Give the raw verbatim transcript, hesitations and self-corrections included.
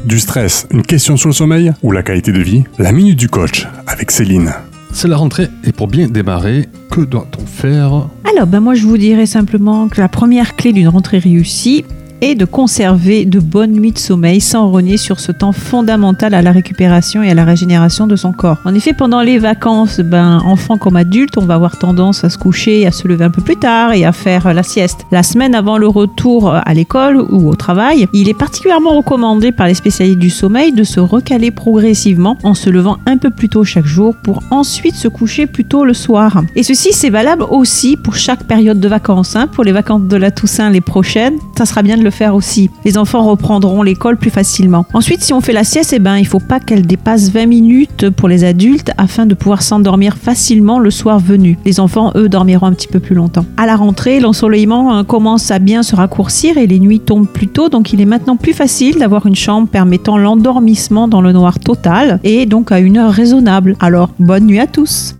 Du stress, une question sur le sommeil ou la qualité de vie? La minute du coach avec Céline. C'est la rentrée et pour bien démarrer, que doit-on faire? Alors, ben moi je vous dirais simplement que la première clé d'une rentrée réussie est de conserver de bonnes nuits de sommeil sans renier sur ce temps fondamental à la récupération et à la régénération de son corps. En effet, pendant les vacances, ben, enfant comme adulte, on va avoir tendance à se coucher et à se lever un peu plus tard et à faire la sieste. La semaine avant le retour à l'école ou au travail, il est particulièrement recommandé par les spécialistes du sommeil de se recaler progressivement en se levant un peu plus tôt chaque jour pour ensuite se coucher plus tôt le soir. Et ceci, c'est valable aussi pour chaque période de vacances. Hein. Pour les vacances de la Toussaint les prochaines, ça sera bien de le faire aussi. Les enfants reprendront l'école plus facilement. Ensuite, si on fait la sieste, eh ben, il ne faut pas qu'elle dépasse vingt minutes pour les adultes afin de pouvoir s'endormir facilement le soir venu. Les enfants, eux, dormiront un petit peu plus longtemps. À la rentrée, l'ensoleillement hein, commence à bien se raccourcir et les nuits tombent plus tôt, donc il est maintenant plus facile d'avoir une chambre permettant l'endormissement dans le noir total et donc à une heure raisonnable. Alors, bonne nuit à tous!